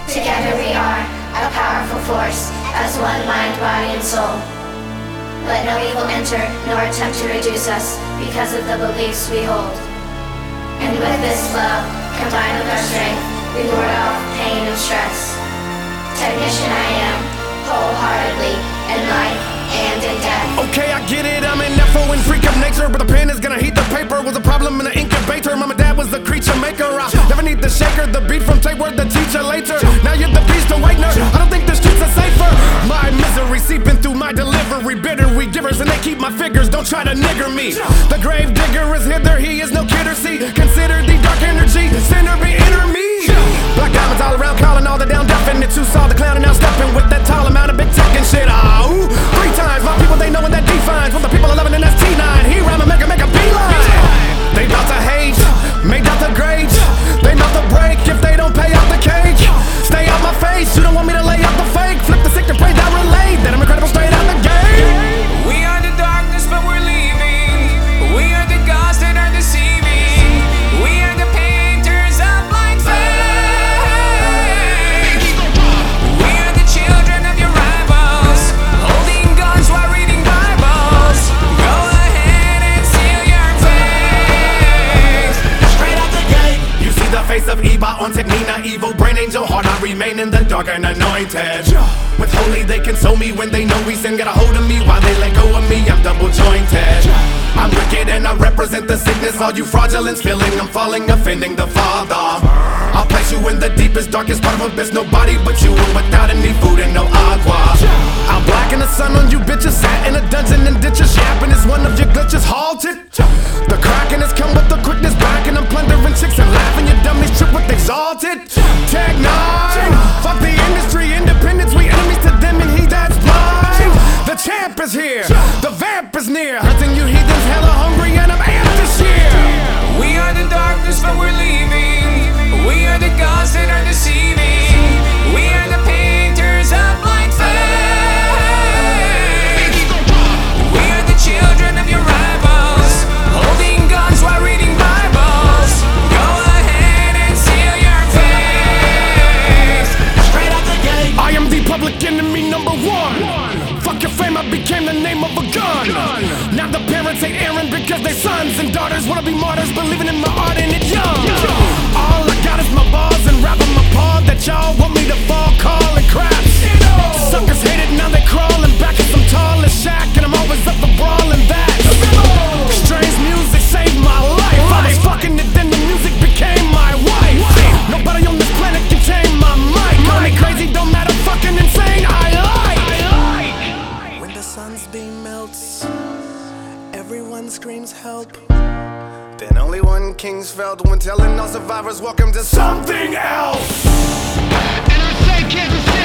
Together we are a powerful force, as one mind, body, and soul. Let no evil enter, nor attempt to reduce us, because of the beliefs we hold. And with this love, combined with our strength, we ward off pain and stress. Technician I am, wholeheartedly, in life and in death. Okay, I get it, I'm an Afro and freak of nature, but the pen is gonna heat the paper. Was a problem in the incubator, mom and dad was the creature maker. I never need the shaker, the beat from tape word, the teacher later. Now you're the beast awakener, I don't think the streets are safer. My misery seeping through my delivery, bitter we givers and they keep my figures, don't try to nigger me. The grave digger is hither, he is no kidder, see. Consider the dark energy, sinner be inner me. Black diamonds all around, calling all the down definite. You saw the clown and now stepping with that tall amount of big tech and shit. Ah, ooh, 3 times, my people they know what that defines. What the people are loving and that's T9. He rhyme and make a beeline. They bout to hate, made out the grade. They bout to break if they don't pay out the cake. Stay out my face, you don't want me to lay out the fake. Flip the sick and pray that relate, that I'm incredible straight out the gate. We are the darkness but we're leaving. We are the gods that are deceiving. We are the painters of blind faith. We are the children of your rivals, holding guns while reading Bibles. Go ahead and seal your fate. Straight out the gate, you see the face of Eva on Nina, evil brain angel heart. I remain in the dark and anointed. With holy they console me when they know we sin. Get a hold of me while they let go of me. I'm double jointed. I'm wicked and I represent the sickness. All you fraudulence feeling I'm falling, offending the Father. I'll place you in the deepest, darkest part of abyss. Nobody but you, and without any food and no agua. I'll blacken the sun on you bitches. Sat in a dungeon and ditches. Yapping is one of your glitches halted. The cracking has come with the quickness back, and I'm plundering chicks and laughing. Your dummies trip with exalted. Tag 9, fuck the industry, independence. We enemies to them and he that's blind. The champ is here, the vamp is near. Hunting you heathens hella hungry and I'm amped this year. We are the darkness but we're leaving. We are the gods that are deceiving. We are the painters of blind faith. We are the children of your rivals, holding guns while reading Bibles. Go ahead and seal your fate. Straight out the gate, I am the public enemy number 1. Fuck your fame, I became the name of a gun. Now the parents hate Aaron because their sons and daughters wanna be martyrs, believing in my art and it's young. All I got is my balls and rapping my paw that y'all want me to fall, calling craps. Suckers hate it, now they crawling back at some tallest shack, and I'm always up for brawling that. Strange music saved my life. I was fucking it, then the music became my wife. Nobody on this planet can tame my mic. Call me crazy, don't matter, fucking insane. I like. When the sun's beam melts, everyone screams help. Then only one king's felt when telling all survivors welcome to something else. And I say Kansas City.